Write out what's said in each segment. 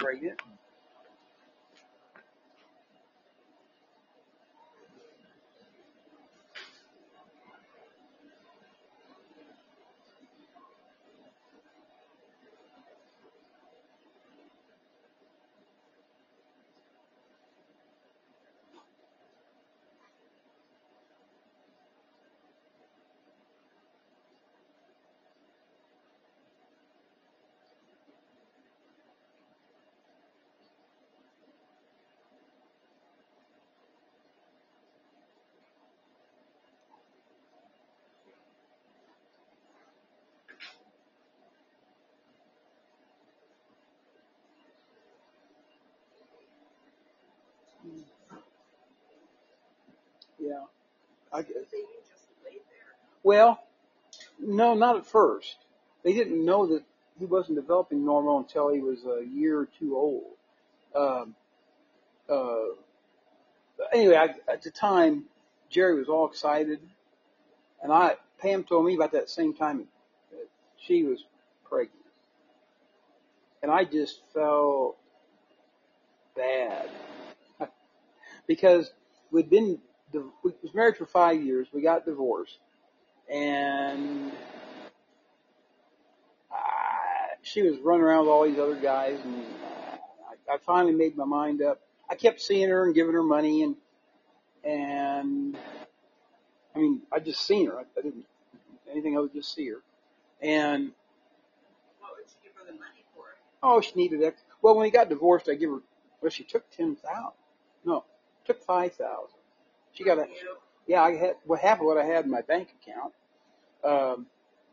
pregnant. Yeah. I, well, no, not at first. They didn't know that he wasn't developing normal until he was a year or two old. Um, uh, anyway, at the time, Jerry was all excited, and Pam told me about that same time that she was pregnant, and I just felt bad because we was married for 5 years. We got divorced, and she was running around with all these other guys, and I finally made my mind up. I kept seeing her and giving her money, and I mean, I just seen her. I didn't anything. I would just see her, and What would you give her the money for? oh, she needed it. Well, when we got divorced, I give her. Well, she took 10,000. No, took 5,000. She got a. Yeah, I had half of what I had in my bank account. Um,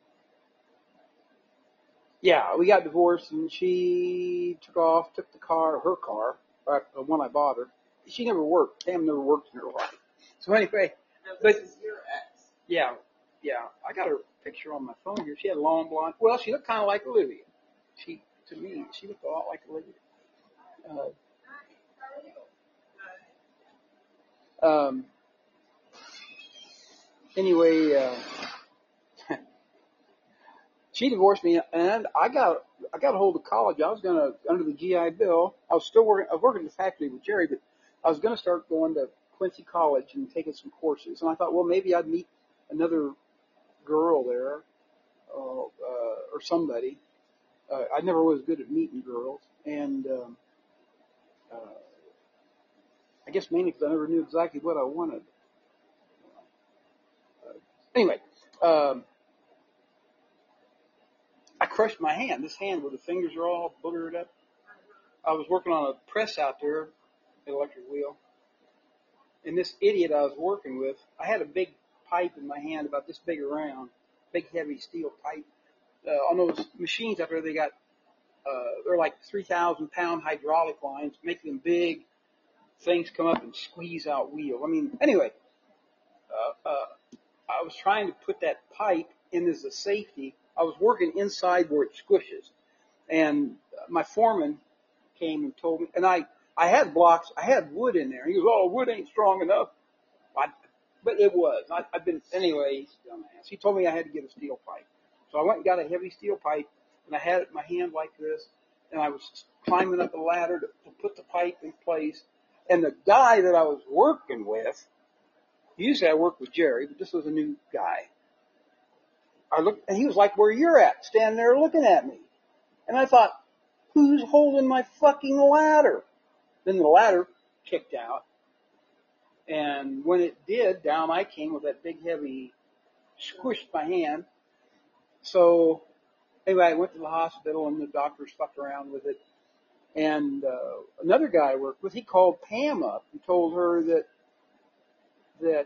yeah, we got divorced, and she took the car, her car, the one I bought her. She never worked. Pam never worked in her life. So anyway, Now, but this is your ex. yeah, I got her picture on my phone here. She had long blonde. Well, she looked kind of like Olivia. To me, she looked a lot like Olivia. Um, anyway, she divorced me, and I got a hold of college. I was gonna under the GI Bill. I was working at the factory with Jerry, but I was gonna start going to Quincy College and taking some courses. And I thought, well, maybe I'd meet another girl there, or somebody. I never was good at meeting girls, and uh, I guess mainly because I never knew exactly what I wanted. Anyway, um, I crushed my hand. This hand where the fingers are all boogered up. I was working on a press out there, an electric wheel, and this idiot I was working with, I had a big pipe in my hand about this big around, big heavy steel pipe. On those machines out there, they're like 3,000-pound hydraulic lines, making them big things come up and squeeze out wheel. I mean, anyway, I was trying to put that pipe in as a safety. I was working inside where it squishes, and my foreman came and told me, and I had blocks, I had wood in there. He goes, "Oh, wood ain't strong enough." But it was. Anyway, dumbass. He told me I had to get a steel pipe. So I went and got a heavy steel pipe, and I had it in my hand like this, and I was climbing up a ladder to put the pipe in place. And the guy that I was working with, usually I work with Jerry, but this was a new guy. I looked, and he was like where you're at, standing there looking at me. And I thought, who's holding my fucking ladder? Then the ladder kicked out. And when it did, down I came with that big heavy, squished my hand. So anyway, I went to the hospital and the doctors fucked around with it. And another guy I worked with, he called Pam up and told her that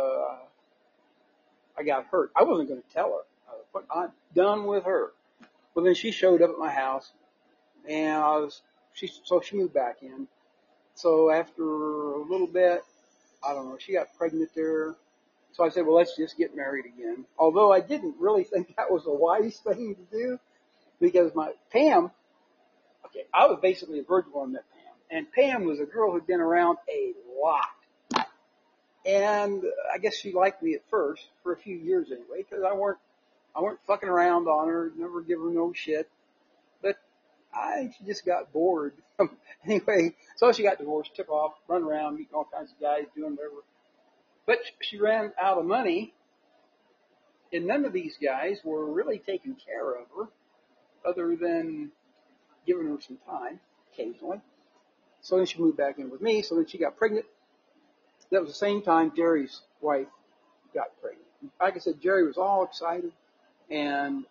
I got hurt. I wasn't going to tell her. I'm done with her. Well, then she showed up at my house, and so she moved back in. So after a little bit, I don't know, she got pregnant there. So I said, well, let's just get married again. Although I didn't really think that was a wise thing to do, because I was basically a virgin when I met Pam. And Pam was a girl who'd been around a lot. And I guess she liked me at first, for a few years anyway, because I weren't fucking around on her, never give her no shit. But I think she just got bored. Anyway, so she got divorced, took off, run around, meeting all kinds of guys, doing whatever. But she ran out of money, and none of these guys were really taking care of her, other than giving her some time occasionally. So then she moved back in with me. So then she got pregnant. That was the same time Jerry's wife got pregnant. Like I said, Jerry was all excited, and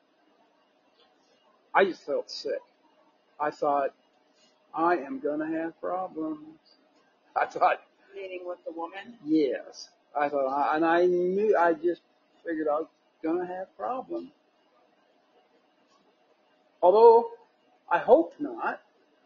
I just felt sick. I thought, I am going to have problems. I thought, Meeting with the woman? yes. I thought, and I knew, I just figured I was going to have problems. Although, I hope not.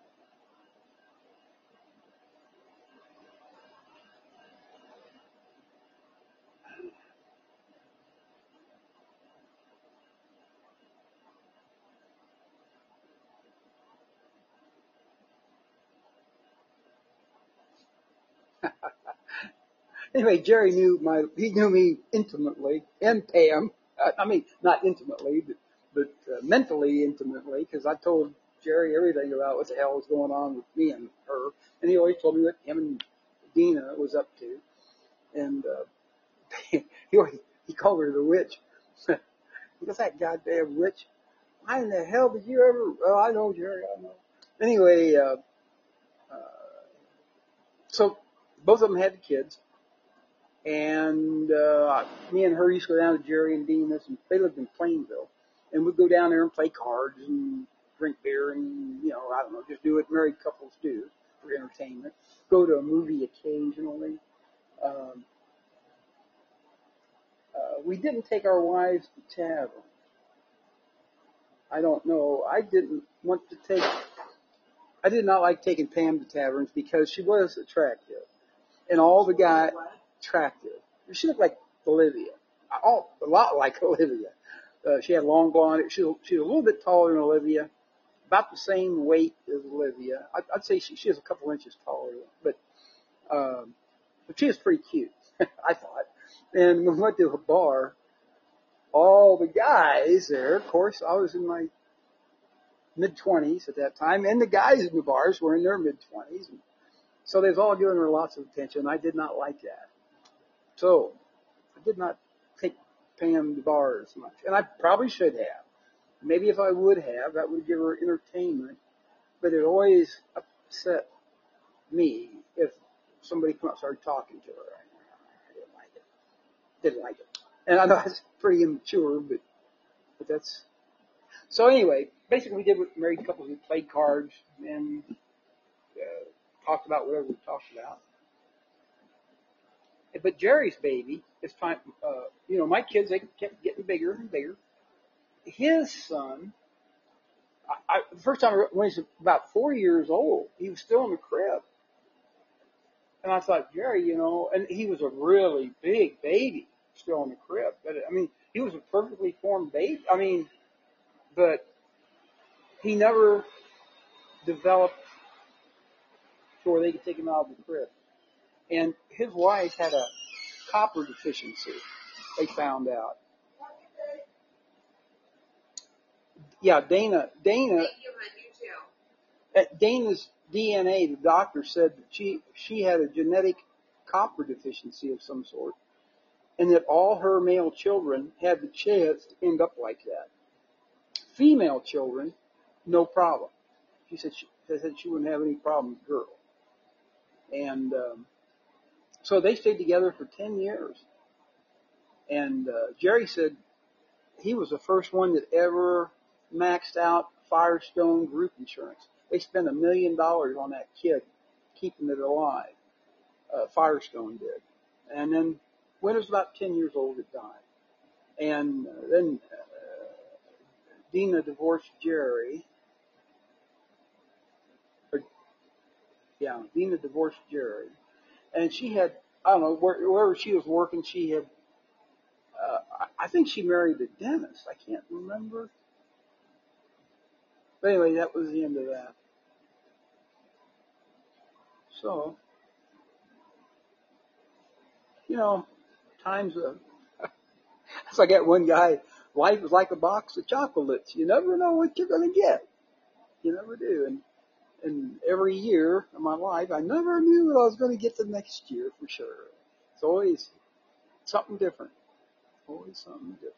Anyway, Jerry he knew me intimately, and Pam. I mean, not intimately, but mentally intimately, because I told Jerry everything about what the hell was going on with me and her, and he always told me what him and Dina was up to, and he called her the witch. What's that goddamn witch? Why in the hell did you ever? Well, I know, Jerry, I know. Anyway, so both of them had kids. And me and her used to go down to Jerry and Dina's, and they lived in Plainville. And we'd go down there and play cards and drink beer and, I don't know, just do what married couples do for entertainment. Go to a movie occasionally. We didn't take our wives to taverns. I don't know. I did not like taking Pam to taverns because she was attractive. And all the guys, attractive. She looked like Olivia. A lot like Olivia. She had long blonde. She was a little bit taller than Olivia, about the same weight as Olivia. I'd say she was a couple inches taller, but she was pretty cute, I thought. And when we went to a bar, all the guys there, of course, I was in my mid-20s at that time, and the guys in the bars were in their mid-20s. So they was all giving her lots of attention. I did not like that. So I did not take Pam to bars much. And I probably should have. Maybe if I would have, that would give her entertainment. But it always upset me if somebody come up and started talking to her. I didn't like it. Didn't like it. And I know it's pretty immature, but that's... So anyway, basically we did what married couples who played cards and talked about whatever we talked about. But Jerry's baby, this time, my kids, they kept getting bigger and bigger. His son, the first time when he was about 4 years old, he was still in the crib. And I thought, Jerry, and he was a really big baby still in the crib. But, he was a perfectly formed baby. But he never developed to where they could take him out of the crib. And his wife had a copper deficiency, they found out. Yeah, Dana's DNA, the doctor said that she had a genetic copper deficiency of some sort, and that all her male children had the chance to end up like that. Female children, no problem. She said she wouldn't have any problem with girls. And so they stayed together for 10 years. And Jerry said he was the first one that ever maxed out Firestone group insurance. They spent $1 million on that kid, keeping it alive. Firestone did. And then when it was about 10 years old, it died. And then Dina divorced Jerry. Dina divorced Jerry. And she had, I don't know, wherever she was working, she had, I think she married a dentist. I can't remember. But anyway, that was the end of that. So, times it's like that one guy, life is like a box of chocolates. You never know what you're going to get. You never do. And every year of my life, I never knew what I was going to get the next year for sure. It's always something different. Always something different.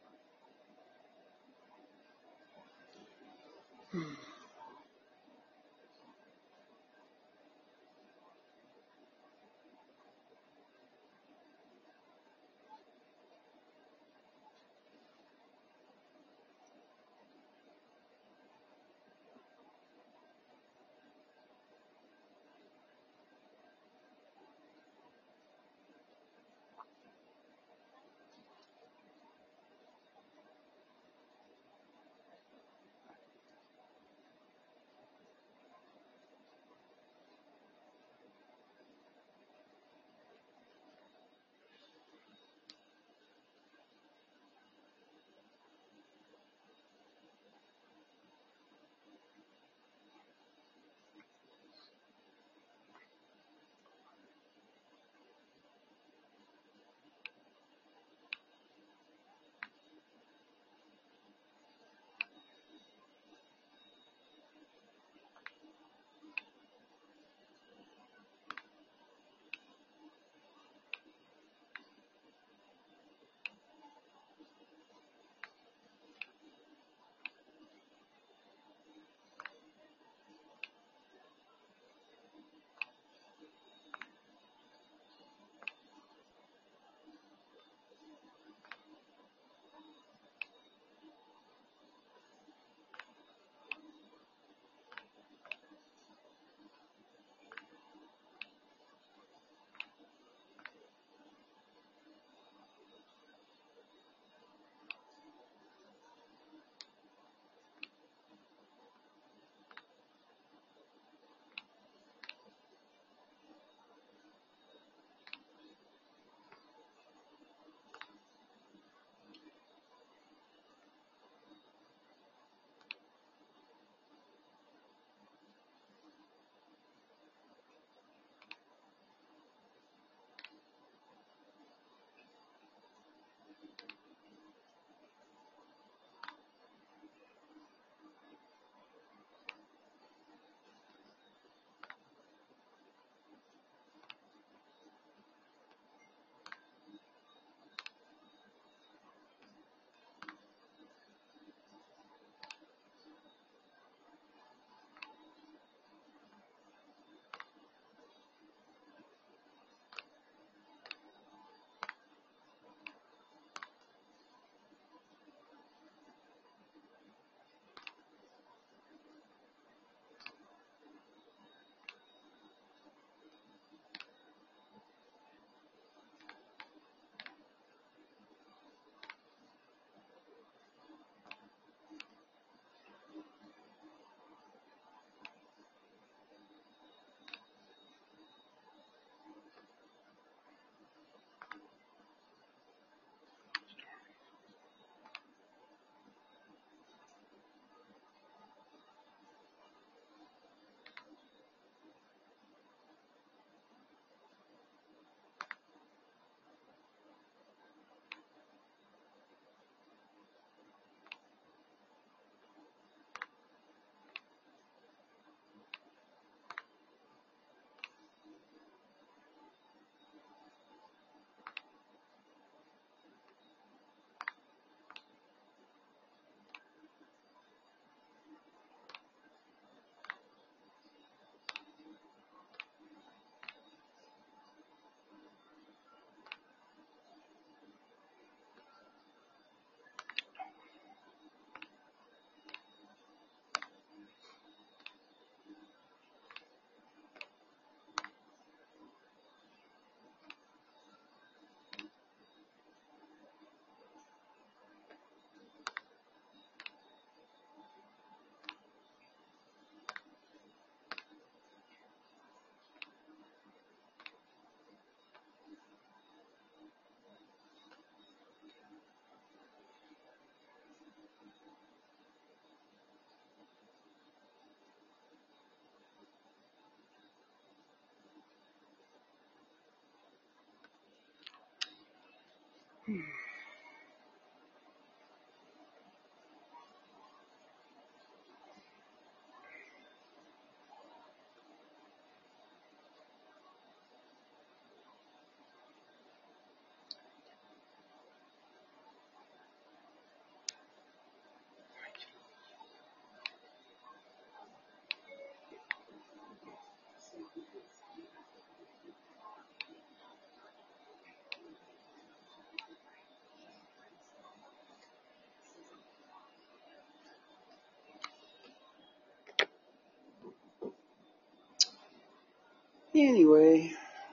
Anyway,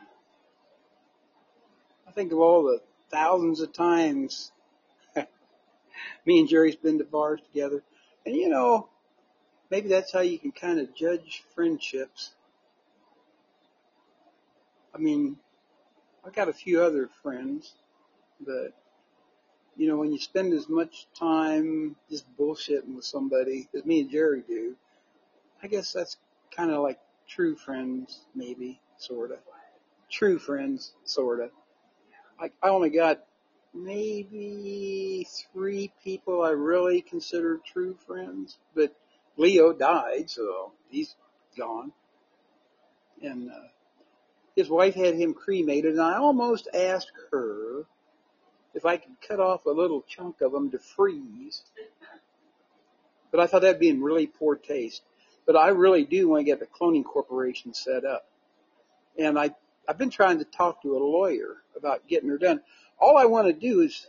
I think of all the thousands of times me and Jerry's been to bars together. And maybe that's how you can kind of judge friendships. I mean, I've got a few other friends, but when you spend as much time just bullshitting with somebody as me and Jerry do, I guess that's kind of like true friends, maybe, sort of. True friends, sort of. I only got maybe 3 people I really consider true friends, but Leo died, so he's gone. And his wife had him cremated, and I almost asked her if I could cut off a little chunk of him to freeze. But I thought that'd be in really poor taste. But I really do want to get the cloning corporation set up. And I've been trying to talk to a lawyer about getting her done. All I want to do is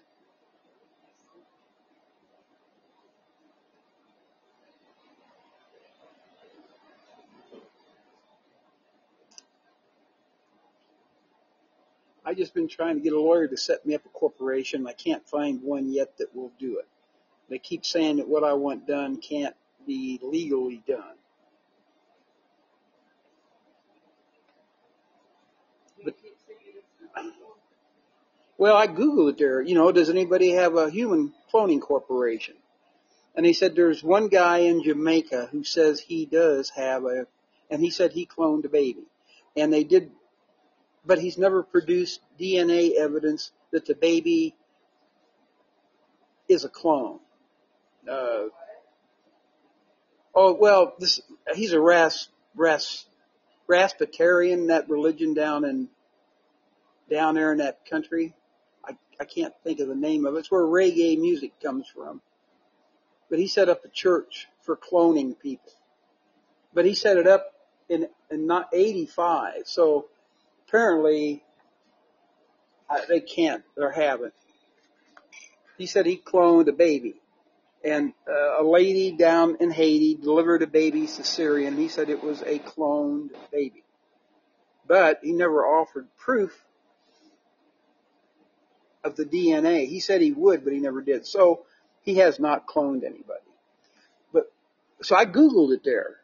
I've just been trying to get a lawyer to set me up a corporation. I can't find one yet that will do it. They keep saying that what I want done can't be legally done. But, well, I Googled it there. Does anybody have a human cloning corporation? And he said there's one guy in Jamaica who says he does have and he said he cloned a baby. And they did, but he's never produced DNA evidence that the baby is a clone. He's a Rastafarian, that religion down there in that country. I can't think of the name of it. It's where reggae music comes from. But he set up a church for cloning people. But he set it up in not 85. So apparently they can't or haven't. He said he cloned a baby. And a lady down in Haiti delivered a baby cesarean. He said it was a cloned baby. But he never offered proof of the DNA. He said he would, but he never did. So he has not cloned anybody. So I Googled it there.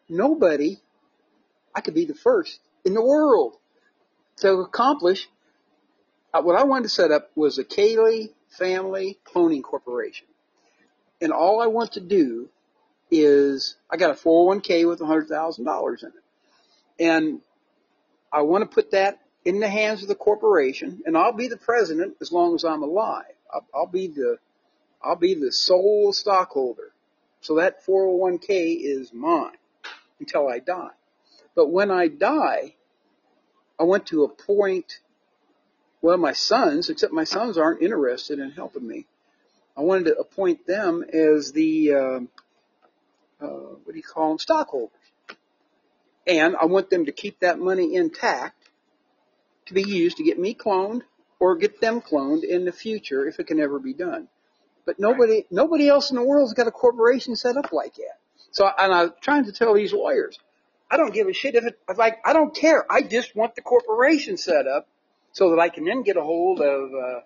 I could be the first in the world to accomplish what I wanted to set up was a Cayley Family Cloning Corporation. And all I want to do is, I got a 401k with $100,000 in it. And I want to put that in the hands of the corporation, and I'll be the president as long as I'm alive. I'll be the sole stockholder. So that 401k is mine until I die. But when I die, I want to appoint, my sons, except my sons aren't interested in helping me. I wanted to appoint them as the, stockholders. And I want them to keep that money intact to be used to get me cloned or get them cloned in the future if it can ever be done. But nobody else in the world's got a corporation set up like that. So, and I'm trying to tell these lawyers, I don't give a shit I don't care. I just want the corporation set up so that I can then get a hold of,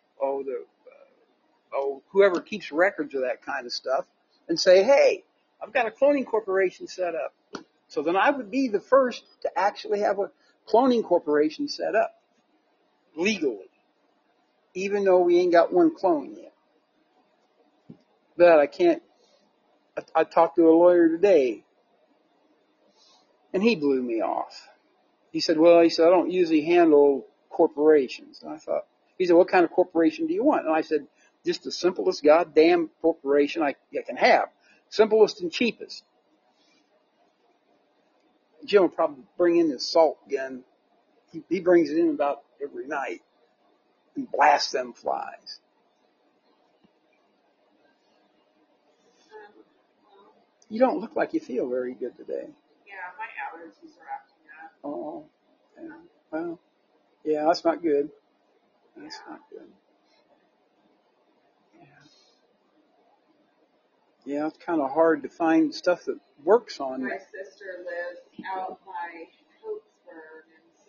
whoever keeps records of that kind of stuff and say, hey, I've got a cloning corporation set up. So then I would be the first to actually have a cloning corporation set up legally, even though we ain't got one clone yet. But I can't. I talked to a lawyer today, and he blew me off. He said, I don't usually handle corporations. And he said, what kind of corporation do you want? And I said, just the simplest goddamn corporation I can have. Simplest and cheapest. Jim will probably bring in his salt gun. He brings it in about every night and blasts them flies. You don't look like you feel very good today. Yeah, my allergies are acting up. Oh, yeah. Well, yeah, that's not good. That's not good. Yeah, it's kind of hard to find stuff that works on My sister lives out by Cokesburg, and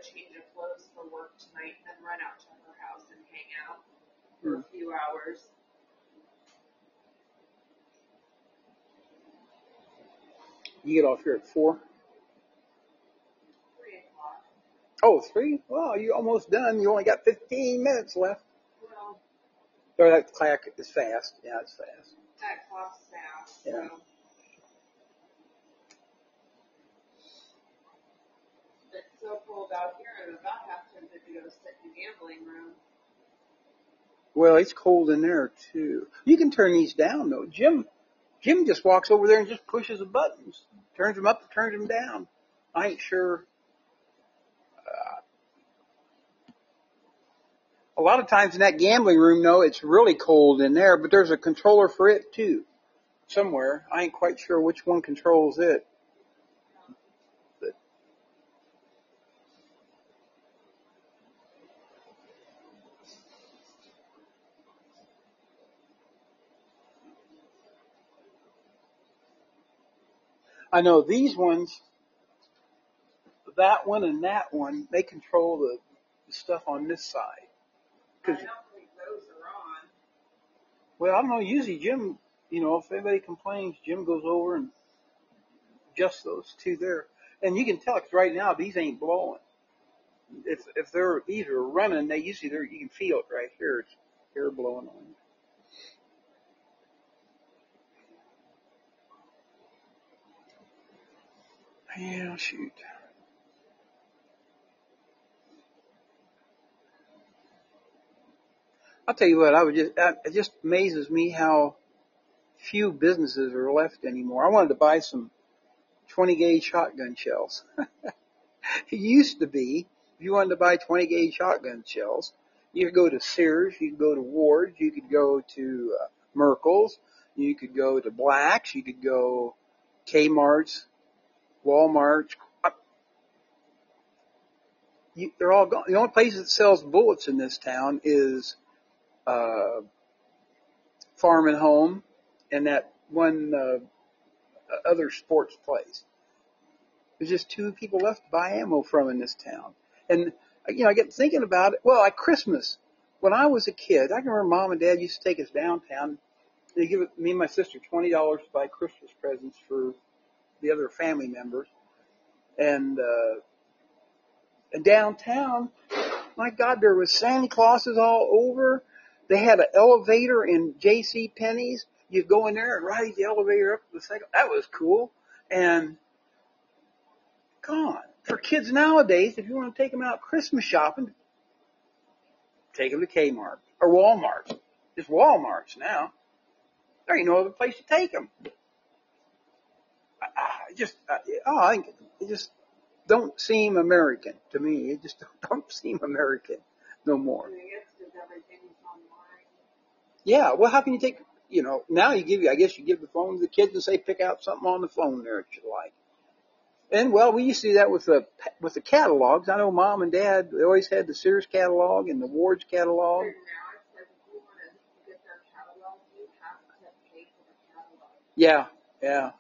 change of clothes for work tonight and then run out to her house and hang out for a few hours. You get off here at 4? 3 o'clock. Oh, 3? Well, you're almost done. You only got 15 minutes left. Well, Or that clock is fast. Yeah, it's fast. that clock's fast. Yeah. So. It's so cold out here, I'm about half tempted to go sit in the gambling room. Well, it's cold in there too. You can turn these down though. Jim just walks over there and just pushes the buttons, turns them up, turns them down. I ain't sure. A lot of times in that gambling room, though, it's really cold in there, but there's a controller for it too, somewhere. I ain't quite sure which one controls it. But I know these ones, that one and that one, they control the stuff on this side. I don't think those are on. Well, I don't know. Usually Jim, if anybody complains, Jim goes over and adjusts those two there. And you can tell, because right now these ain't blowing. If these are running, you can feel it right here. It's air blowing on. Yeah, shoot. I'll tell you what. It just amazes me how few businesses are left anymore. I wanted to buy some 20 gauge shotgun shells. It used to be, if you wanted to buy 20 gauge shotgun shells, you could go to Sears, you could go to Ward's, you could go to Merkel's, you could go to Black's, you could go Kmart's, Walmart's. They're all gone. The only place that sells bullets in this town is Farm and Home and that one other sports place. There's just 2 people left to buy ammo from in this town. And, I get thinking about it. Well, at Christmas, when I was a kid, I can remember Mom and Dad used to take us downtown. They give me and my sister $20 to buy Christmas presents for the other family members. And downtown, my God, there was Santa Clauses all over. They had an elevator in J.C. Penney's. You'd go in there and ride the elevator up to the second. That was cool. And God, for kids nowadays, if you want to take them out Christmas shopping, take them to Kmart or Walmart. Just Walmart's now. There ain't no other place to take them. I think it just don't seem American to me. It just don't seem American no more. I guess because everything's online. Yeah, well, how can you take, now I guess you give the phone to the kids and say, pick out something on the phone there that you like. And, well, we used to do that with the catalogs. I know Mom and Dad, they always had the Sears catalog and the Ward's catalog. And now it's like if you want to get their catalog, you have to pay for the catalog. Yeah.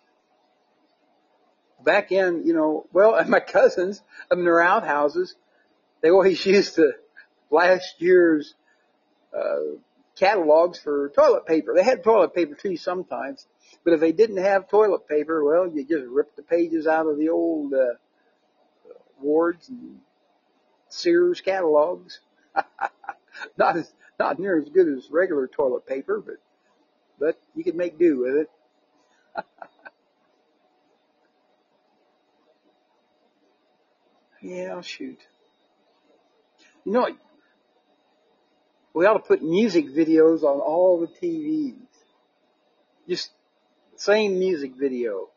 Back in, and my cousins, in their outhouses, they always used the last year's catalogs for toilet paper. They had toilet paper too sometimes, but if they didn't have toilet paper, well, you just rip the pages out of the old Ward's and Sears catalogs. Not near as good as regular toilet paper, but you could make do with it. Yeah, shoot. We ought to put music videos on all the TVs. Just same music video.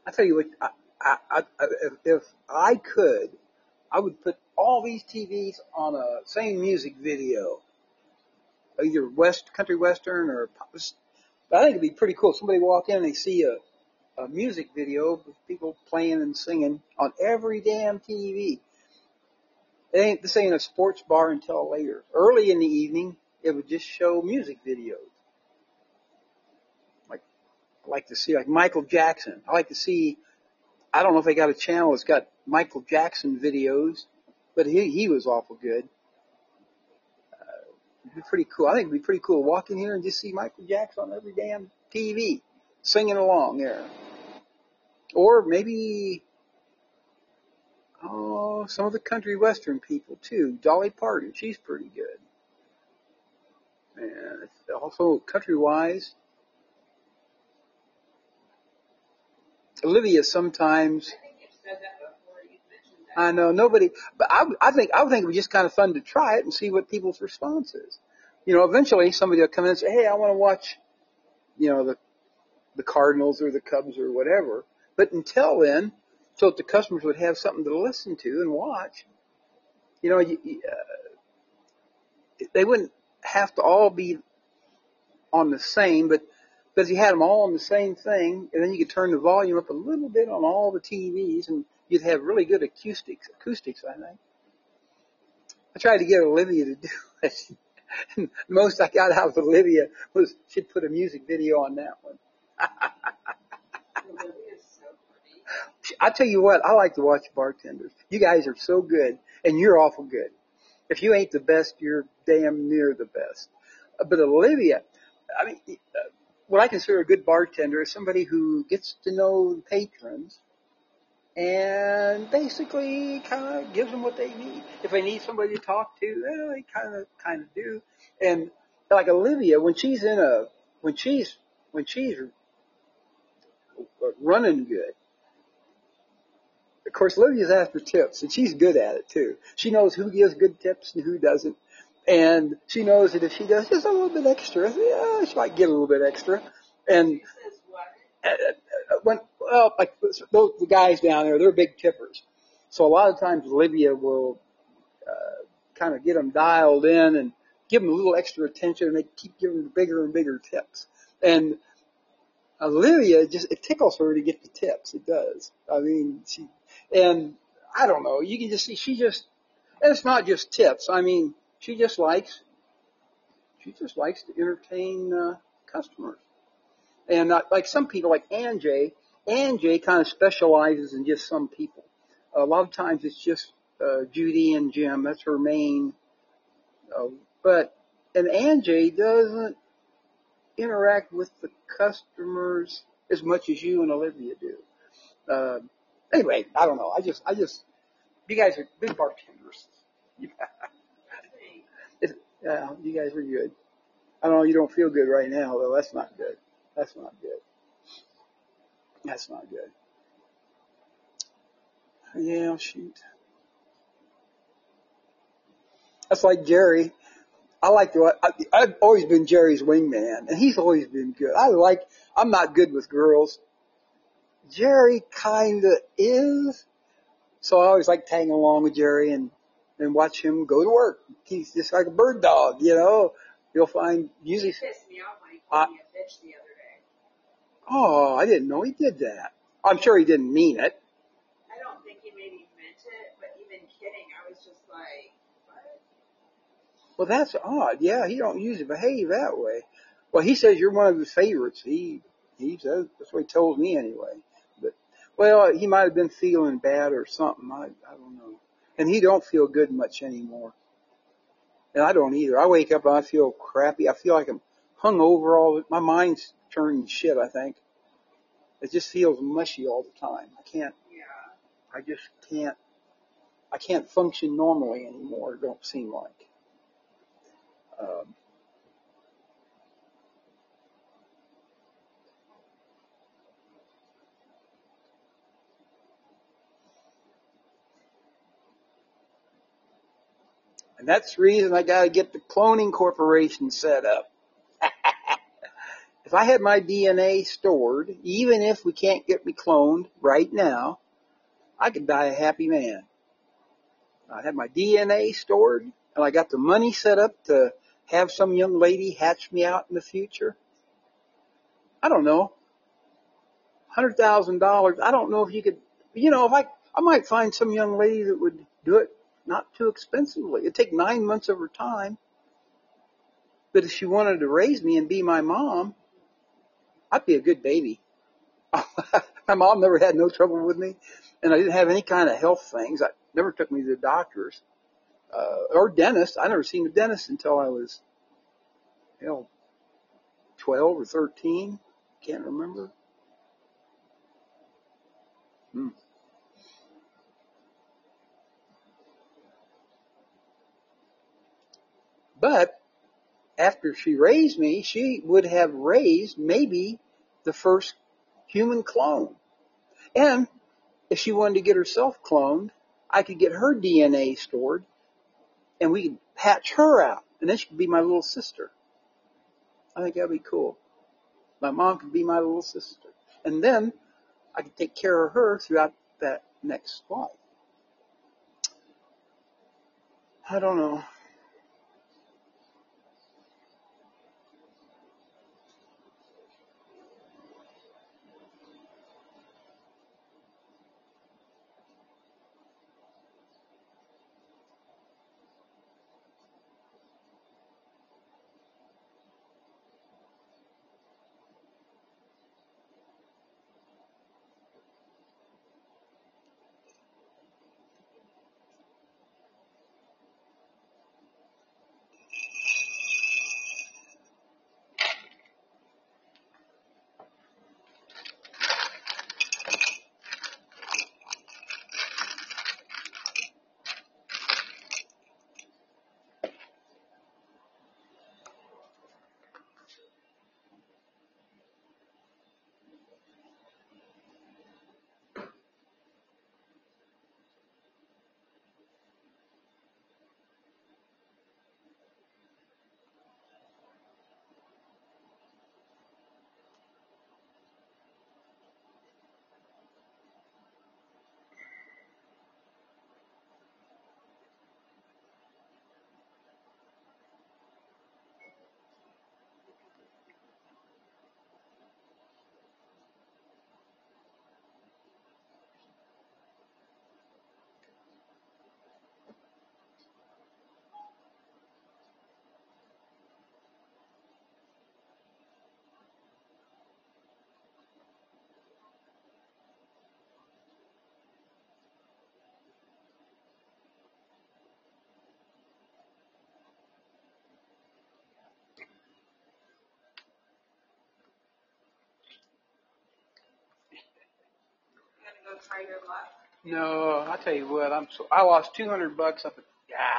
I tell you what, if I could, I would put all these TVs on a same music video, either country western or pop. I think it'd be pretty cool. Somebody walk in and they see a music video with people playing and singing on every damn TV. This ain't a sports bar until later. Early in the evening, it would just show music videos. Like, I like to see like Michael Jackson. I like to see. I don't know if they got a channel that's got Michael Jackson videos, but he was awful good. It'd be pretty cool. I think it'd be pretty cool to walk in here and just see Michael Jackson on every damn TV, singing along there. Or maybe, some of the country western people too. Dolly Parton, she's pretty good. And also country-wise, Olivia sometimes. I think you've said that before. You've mentioned that. I know nobody, but I think it would be just kind of fun to try it and see what people's response is. Eventually somebody will come in and say, "Hey, I want to watch, the Cardinals or the Cubs or whatever." But until then, so that the customers would have something to listen to and watch, they wouldn't have to all be on the same, but because you had them all on the same thing, and then you could turn the volume up a little bit on all the TVs, and you'd have really good acoustics, I think. I tried to get Olivia to do it. And the most I got out of Olivia was she'd put a music video on that one. Olivia's so funny. I tell you what, I like to watch bartenders. You guys are so good, and you're awful good. If you ain't the best, you're damn near the best. But Olivia, I mean, what I consider a good bartender is somebody who gets to know the patrons and basically kind of gives them what they need. If they need somebody to talk to, well, they kind of do. And like Olivia, when she's running good, of course, Olivia's after tips, and she's good at it too. She knows who gives good tips and who doesn't. And she knows that if she does just a little bit extra, yeah, she might get a little bit extra. And She says what? like the guys down there, they're big tippers. So a lot of times Olivia will kind of get them dialed in and give them a little extra attention, and they keep giving them bigger and bigger tips. And Olivia it tickles her to get the tips. It does. I mean, and I don't know. You can just see and it's not just tips. I mean, she just likes to entertain customers. And like some people, like Anjay kind of specializes in just some people. A lot of times it's just Judy and Jim. That's her main. And Anjay doesn't interact with the customers as much as you and Olivia do. Anyway, I don't know. I just, you guys are good bartenders. Yeah, you guys are good. I don't know. You don't feel good right now, though. That's not good. That's not good. That's not good. Yeah, shoot. That's like Jerry. I've always been Jerry's wingman, and he's always been good. I'm not good with girls. Jerry kinda is. So I always like tagging along with Jerry and watch him go to work. He's just like a bird dog, You'll find usually. He pissed me off when he called me a bitch the other day. Oh, I didn't know he did that. I'm sure he didn't mean it. I don't think he maybe meant it, but even kidding, I was just like, what? Well, that's odd. Yeah, he don't usually behave that way. Well, he says you're one of his favorites. He says that's what he told me anyway. But well, he might have been feeling bad or something. I don't know. And he don't feel good much anymore. And I don't either. I wake up and I feel crappy. I feel like I'm hungover my mind's turning shit, I think. It just feels mushy all the time. I just can't function normally anymore. It don't seem like. And that's the reason I got to get the cloning corporation set up. if I had my DNA stored, even if we can't get me cloned right now, I could die a happy man. I had my DNA stored, and I got the money set up to have some young lady hatch me out in the future. I don't know, $100,000. I don't know if you could, if I might find some young lady that would do it not too expensively. It'd take 9 months of her time. But if she wanted to raise me and be my mom, I'd be a good baby. My mom never had no trouble with me, and I didn't have any kind of health things. I never took me to the doctors or dentist. I never seen a dentist until I was, 12 or 13. Can't remember. But after she raised me, she would have raised maybe the first human clone. And if she wanted to get herself cloned, I could get her DNA stored, and we could hatch her out, and then she could be my little sister. I think that'd be cool. My mom could be my little sister. And then I could take care of her throughout that next life. I don't know. Go try your luck. No, I tell you what, I lost $200 up at,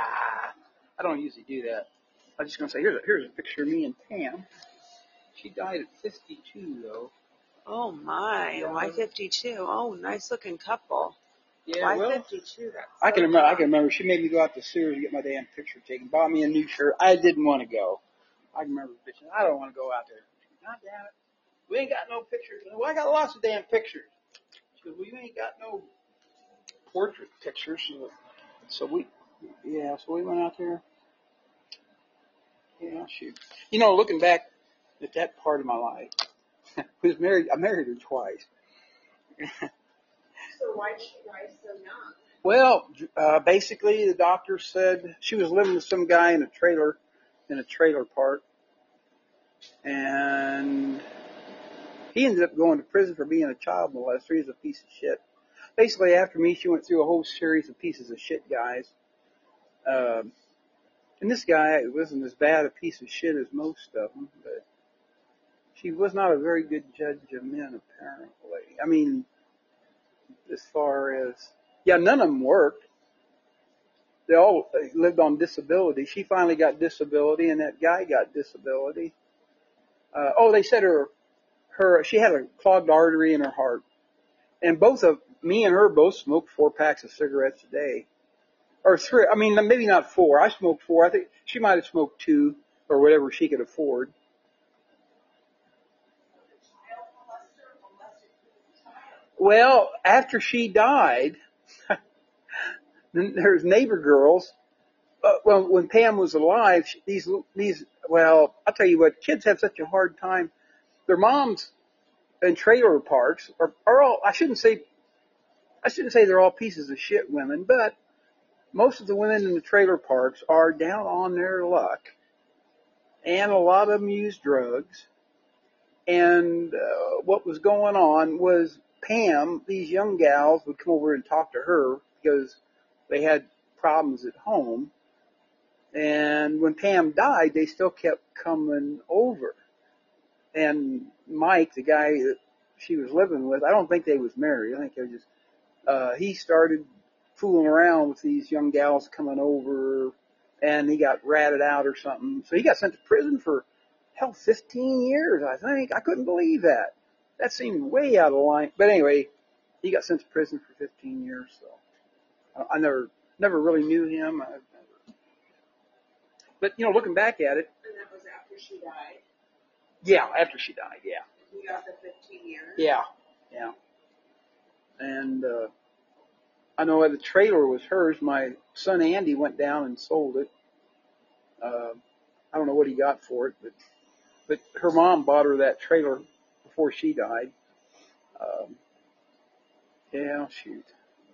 I don't usually do that. I'm just going to say, here's a picture of me and Pam. She died at 52, though. Oh my, Yeah. why 52? Oh, nice looking couple. Yeah, Why well, 52? That's I can so remember. She made me go out to Sears and get my damn picture taken. Bought me a new shirt. I didn't want to go. I can remember bitching. I don't want to go out there. God damn it. We ain't got no pictures. Well, I got lots of damn pictures. She goes, well, you ain't got no portrait pictures. So we went out there. Yeah, shoot. Looking back at that part of my life, I married her twice. So why did she die so young? Well, basically the doctor said she was living with some guy in a trailer park, and he ended up going to prison for being a child molester. He's a piece of shit. Basically, after me, she went through a whole series of pieces of shit guys. And this guy wasn't as bad a piece of shit as most of them, but she was not a very good judge of men, apparently. I mean, as far as, none of them worked. They all lived on disability. She finally got disability, and that guy got disability. They said she had a clogged artery in her heart. And me and her both smoked 4 packs of cigarettes a day. Or 3, I mean, maybe not 4. I smoked 4. I think she might have smoked 2 or whatever she could afford. Well, after she died, then there's neighbor girls. Well, when Pam was alive, well, I'll tell you what, kids have such a hard time. Their moms in trailer parks are all, I shouldn't say they're all pieces of shit women, but most of the women in the trailer parks are down on their luck, and a lot of them use drugs. And what was going on was Pam, these young gals would come over and talk to her because they had problems at home. And when Pam died, they still kept coming over. And Mike, the guy that she was living with, I don't think they was married. I think they were just, he started fooling around with these young gals coming over, and he got ratted out or something. So he got sent to prison for, 15 years, I think. I couldn't believe that. That seemed way out of line. But anyway, he got sent to prison for 15 years. So I never really knew him. But looking back at it. And that was after she died. Yeah, after she died. Yeah. He got the 15 years. Yeah. And I know the trailer was hers. My son Andy went down and sold it. I don't know what he got for it, but her mom bought her that trailer before she died. Yeah, shoot.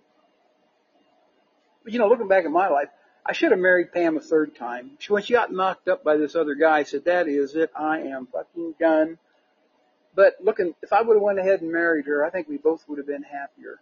But looking back at my life, I should have married Pam a third time. When she got knocked up by this other guy, I said, "That is it. I am fucking done." But if I would have went ahead and married her, I think we both would have been happier.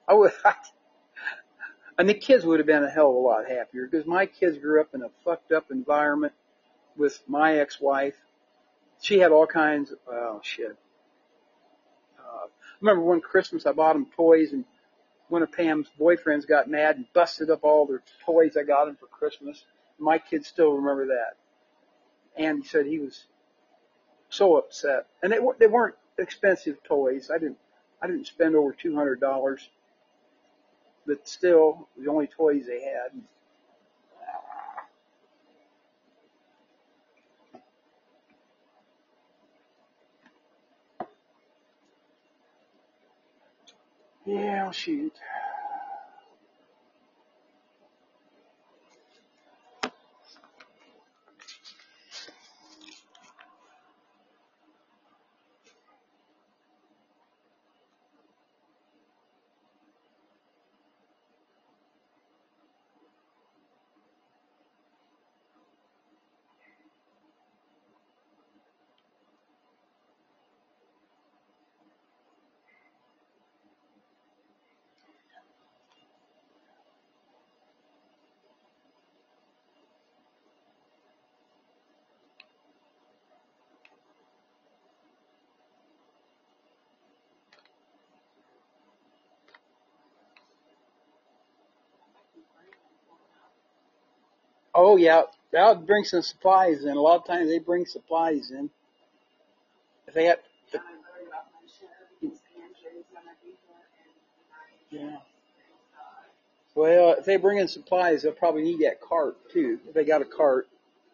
And the kids would have been a hell of a lot happier because my kids grew up in a fucked up environment with my ex-wife. She had all kinds of, oh shit. I remember one Christmas I bought them toys, and one of Pam's boyfriends got mad and busted up all their toys I got them for Christmas. My kids still remember that. And he said he was so upset. And they weren't expensive toys. I didn't spend over $200, but still, the only toys they had. Yeah, shoot. Oh yeah, that would bring some supplies in. A lot of times they bring supplies in. If they had, Yeah, I'm worried about my share because Andrew's gonna be here and yeah. Well, if they bring in supplies, they'll probably need that cart too. If they got a cart.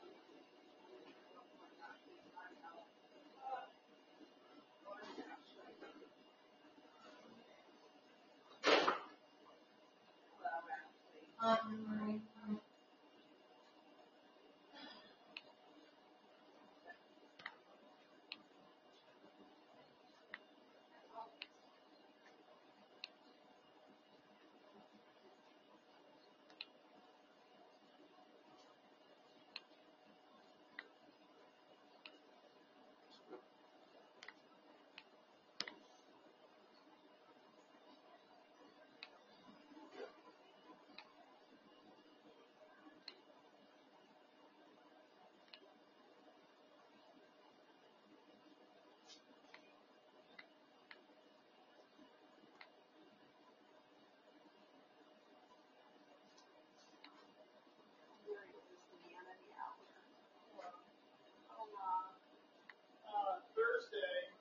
Thursday.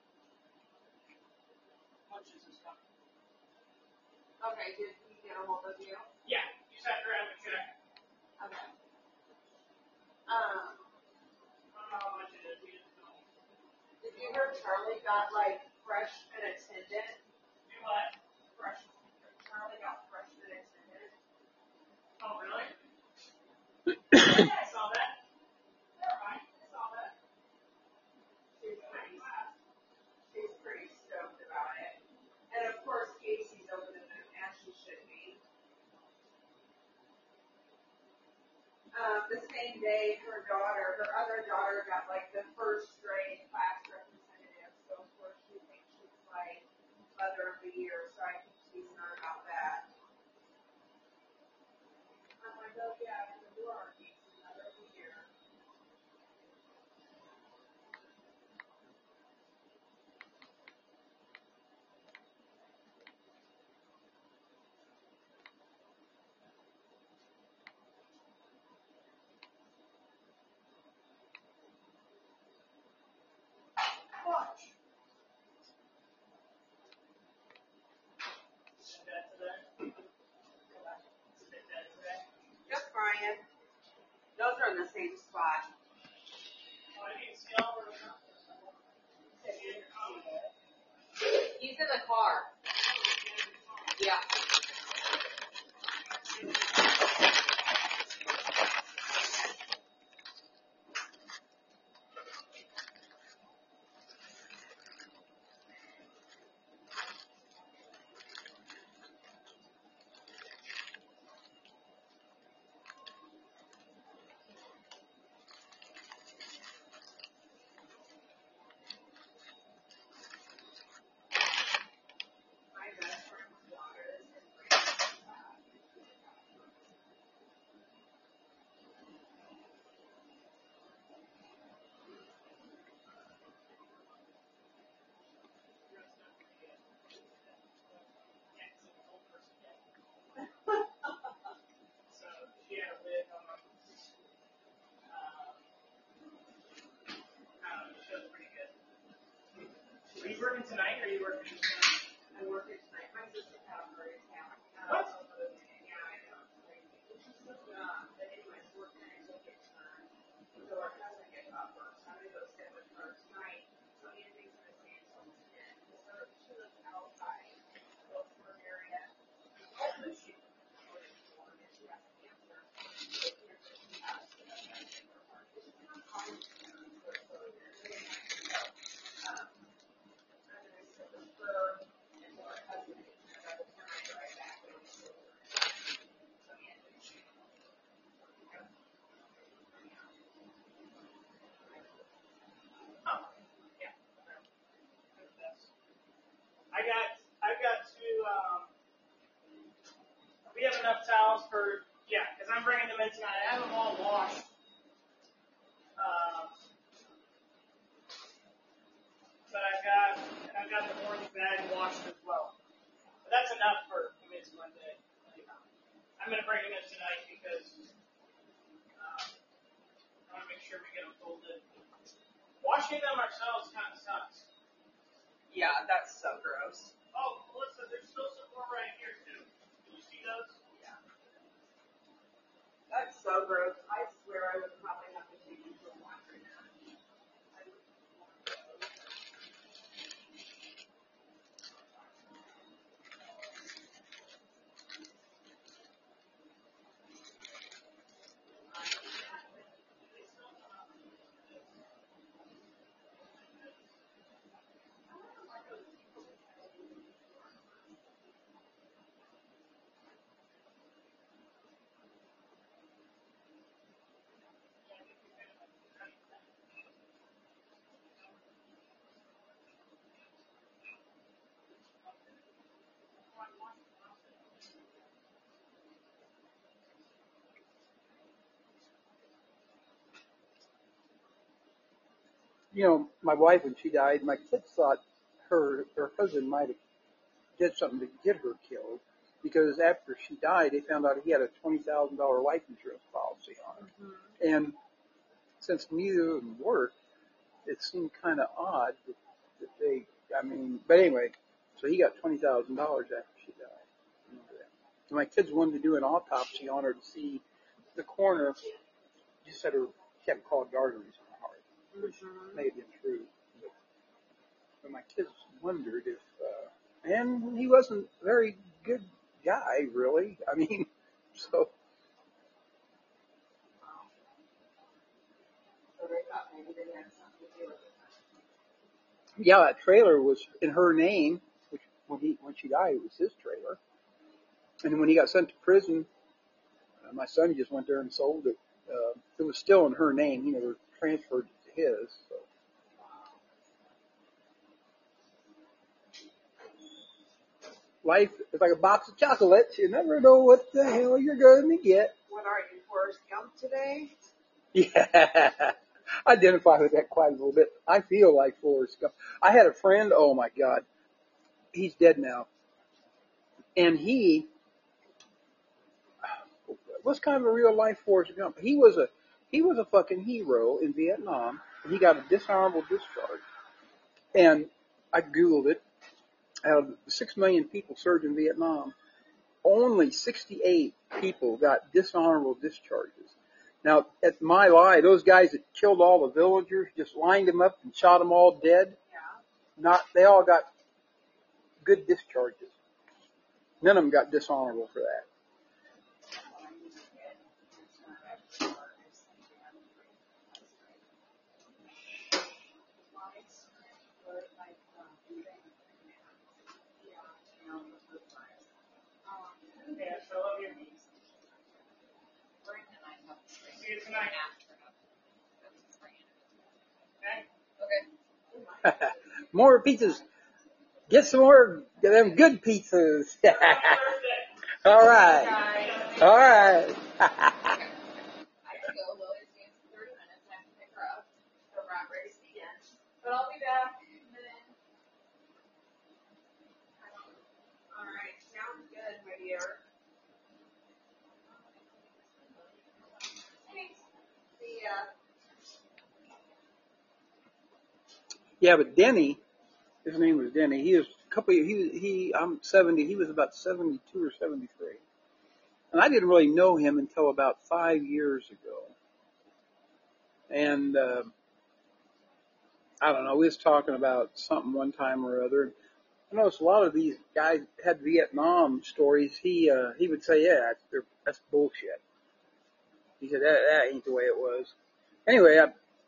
Lunch is coming. Okay, did he get a hold of you? Yeah, you sat around and check. Okay. I don't know how much it is. Did you hear Charlie got like fresh and attendant? Do what? The same day, her other daughter got like the first grade class representative. So of course she thinks she's like mother of the year. So I keep teasing her about that. I'm like, oh yeah, you are mother of the year. Watch. Just Brian. Those are in the same spot. He's in the car. Yeah. My best friend's daughter is in grade class. Are you working tonight or are you working tonight? I'm working tonight. My sister had a heart attack. What? Yeah, I know. But anyways, we're going to take it turn. So our cousin gets up first. I'm going to go sit with her tonight. So Anthony's going to stay until 10. So she lives outside. Wilkesburg area. But she has cancer. So cancer she has. So that's why I take her heart. She's not calling her. So they're I'm going to sit with her until our cousin gets there. I will turn right back. So Anthony. Oh, yeah. I've got to, we have enough towels for, yeah, because I'm bringing them in tonight. I have them all washed. But I've got the orange bag washed as well. But that's enough for, I mean, it's Monday. I'm going to bring them in tonight because I want to make sure we get them folded. Washing them ourselves kind of sucks. Yeah, that's so gross. Oh, Melissa, there's still some more right here, too. Can you see those? Yeah. That's so gross. I swear I would probably have to take you to a laundry mat. You know, my wife, when she died, my kids thought her husband might have did something to get her killed, because after she died, they found out he had a $20,000 life insurance policy on her. Mm-hmm. And since neither of them worked, it seemed kind of odd that they, I mean, but anyway, so he got $20,000 after she died. And my kids wanted to do an autopsy on her to see the coroner just said she had clogged arteries in her heart, which may have been true. But my kids wondered if, and he wasn't a very good guy, really. I mean, so. So they thought maybe they had something to do with it. Yeah, that trailer was in her name, which when she died, it was his trailer. And when he got sent to prison, my son just went there and sold it it was still in her name. He never transferred it to his. So. Life is like a box of chocolates. You never know what the hell you're going to get. What are you, Forrest Gump today? Yeah, I identify with that quite a little bit. I feel like Forrest Gump. I had a friend, oh my God, he's dead now. And he was kind of a real life Forrest Gump. He was a fucking hero in Vietnam. He got a dishonorable discharge. And I Googled it. Out of 6 million people served in Vietnam, only 68 people got dishonorable discharges. Now, at My Lai, those guys that killed all the villagers, just lined them up and shot them all dead, they all got good discharges. None of them got dishonorable for that. Yeah, so I love you. See you tonight. Okay? Okay. More pizzas. Get some more of them good pizzas. All right. All right. I have to go. Lily's dance in 30 minutes. I have to pick her up. The rat race begins. But I'll be back in a minute. All right. Sounds good, my dear. Thanks. See ya. Yeah, but Denny, his name was Denny. He was a couple. I'm 70. He was about 72 or 73, and I didn't really know him until about 5 years ago. And I don't know. We was talking about something one time or other. I noticed a lot of these guys had Vietnam stories. He would say, "Yeah, that's bullshit." He said that ain't the way it was. Anyway,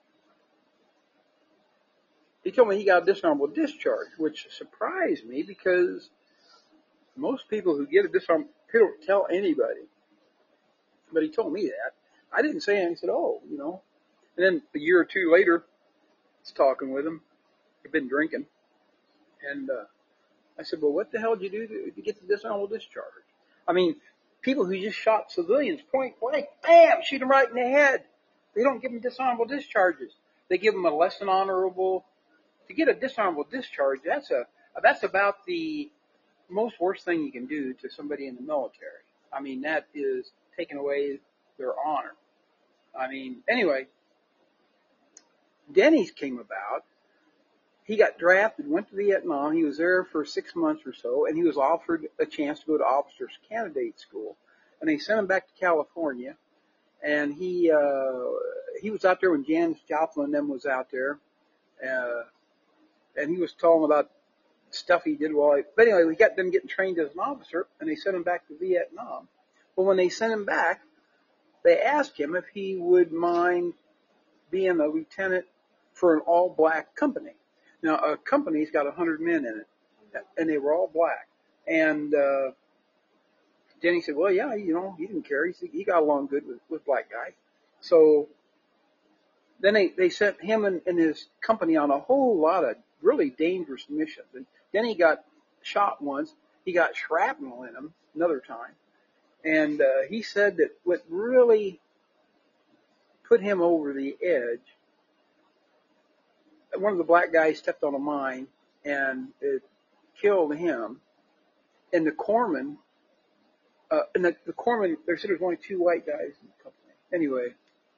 he told me he got a dishonorable discharge, which surprised me because most people who get a dishonorable, they don't tell anybody. But he told me that. I didn't say anything. He said, "Oh, you know." And then a year or two later, I was talking with him. He'd been drinking, and I said, "Well, what the hell did you do to get the dishonorable discharge?" I mean, people who just shot civilians point blank, bam, shoot them right in the head. They don't give them dishonorable discharges. They give them a less than honorable. To get a dishonorable discharge, that's about the most worst thing you can do to somebody in the military. I mean, that is taking away their honor. I mean, anyway, Denny's came about. He got drafted, went to Vietnam. He was there for 6 months or so, and he was offered a chance to go to officers candidate school. And they sent him back to California. And he was out there when Janis Joplin and them was out there. And he was telling about stuff he did but anyway, we got them getting trained as an officer, and they sent him back to Vietnam. Well, when they sent him back, they asked him if he would mind being a lieutenant for an all-black company. Now, a company's got 100 men in it, and they were all black. And Denny said, "Well, yeah, you know, he didn't care. He got along good with black guys." So then they sent him and his company on a whole lot of really dangerous missions. And then he got shot once. He got shrapnel in him another time. And he said that what really put him over the edge, one of the black guys stepped on a mine and it killed him. And the corpsman, they said there was only 2 white guys in the company. Anyway,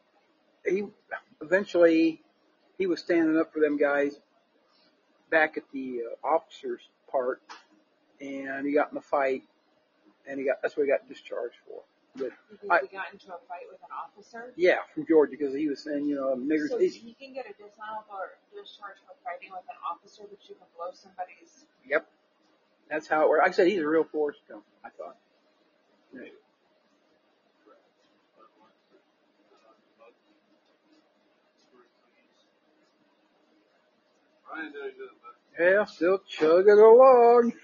he was standing up for them guys back at the officers part, and he got in a fight, and that's what he got discharged for. But he got into a fight with an officer? Yeah, from Georgia, because he was saying, you know, niggers. So he can get a dishonorable discharge for fighting with an officer, but you can blow somebody's... Yep. That's how it works. Like I said, he's a real Forrest Gump, I thought. Yeah. Yeah, still chugging along.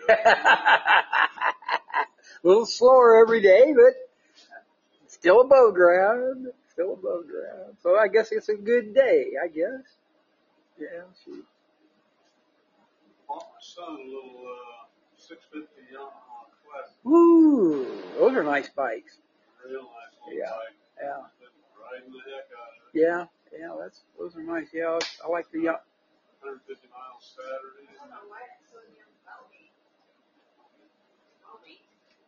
A little slower every day, but still above ground. still above ground. So I guess it's a good day, I guess. Yeah, shoot. Bought my son a little 650 Yamaha Classic. Woo! Those are nice bikes. Real nice little Yeah, bike. yeah. Been riding the heck out of it. Yeah, those are nice. Yeah, I like the 150 miles Saturday. I don't know why it's so damn foamy. Foamy.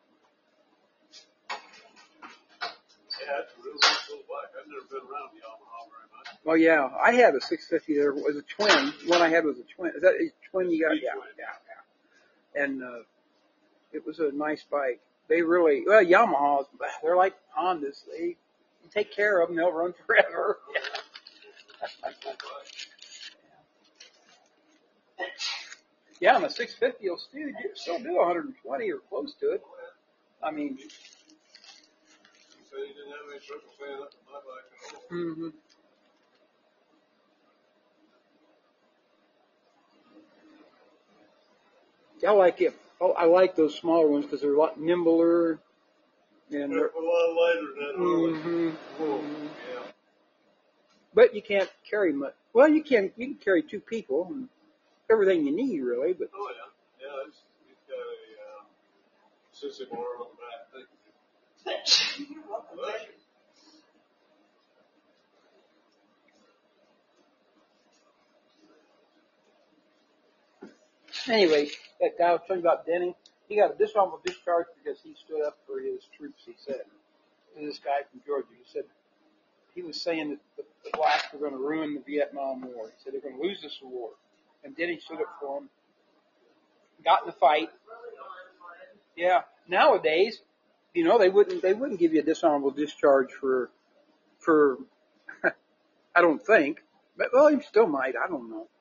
Yeah, it's a real nice little bike. I've never been around Yamaha very much. Well, yeah, I had a 650 there. It was a twin. One I had was a twin. Is that a twin you got? Big Yeah, twin. yeah. And it was a nice bike. They really, well, Yamahas, they're like Hondas. They take care of them. They'll run forever. Yeah, and a 650 will still do 120 or close to it. I mean, He said he didn't have any trouble staying up with my bike at all. mm-hmm. I like it. Oh, I like those smaller ones because they're a lot nimbler. And They're a lot lighter than that. mm-hmm. Yeah. But you can't carry much. Well, you can carry two people and everything you need really. But Oh, yeah. Yeah, he's got a sissy bar on the back. You're welcome. Thank you. anyway, that guy I was telling you about Denny, he got a dishonorable discharge because he stood up for his troops. He said, this guy from Georgia, he said he was saying that the blacks were going to ruin the Vietnam War. He said they're going to lose this war, and Denny stood up for him. Got in the fight. Yeah. Nowadays, you know, they wouldn't give you a dishonorable discharge for I don't think. But well, you still might. I don't know.